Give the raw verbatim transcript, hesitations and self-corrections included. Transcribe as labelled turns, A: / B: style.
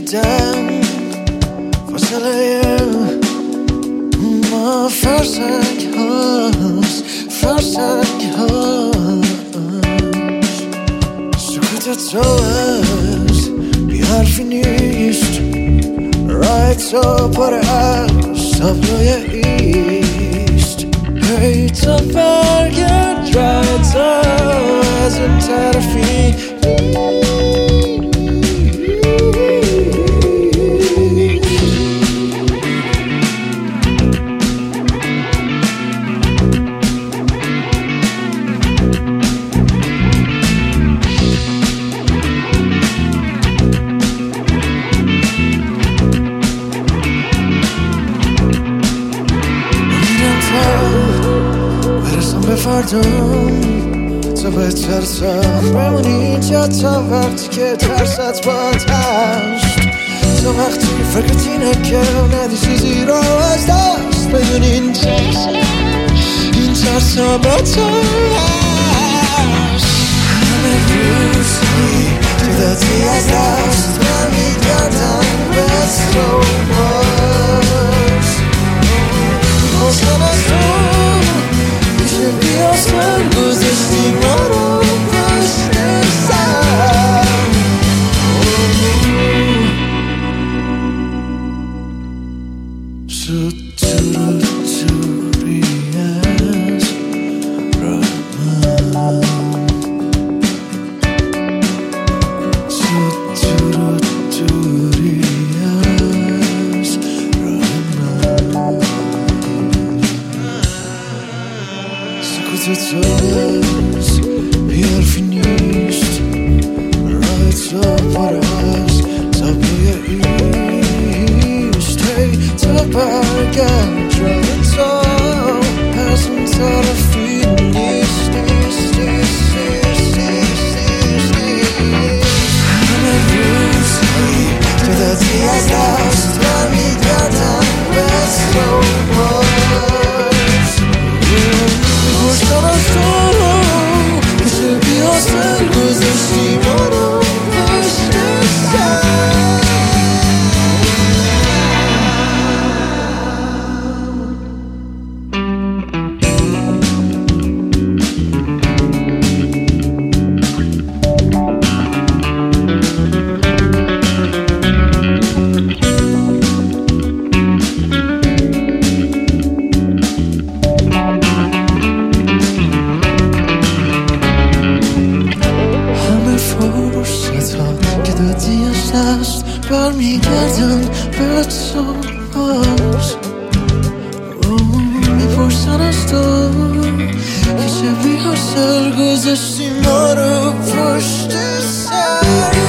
A: کشیدن فاصله ما فرسنگ هاست فرسنگ هاست سکوت تو از بی حرفی نیست رای تو پر از تابلوی ایست هی تو برگرد رای تو از اون طرفی برسم به فردام تو بهتر تا بمونی اینجا تا وقتی که ترست باد هست تو وقتی فکرت اینه که ندی چیزی رو از دست بدونی این ترس این ترس ها با تو هست همه روزی تو دادی از دست من میگردم به تو باز حسن از تو میشه بیا سر گذاشتی ما رو پشت سر تو تو رو توری از راه من تو تو رو توری از راه من سکوت تو از بی حرفی نیست راه تو پر از تابلوی ایست هی تو برگرد راه تو از اون طرفی نیست نیست نیست نیست نیست نیست همه روزی تو دادی از دست من میگردم به تو باز خوشتر از تو کسی بیا سر گذاشتی ما رو پشت سر که دادی از دست برمیگردن به تو باز میپرسن از تو که چه بی حاصل گذاشتی ما رو پشت سر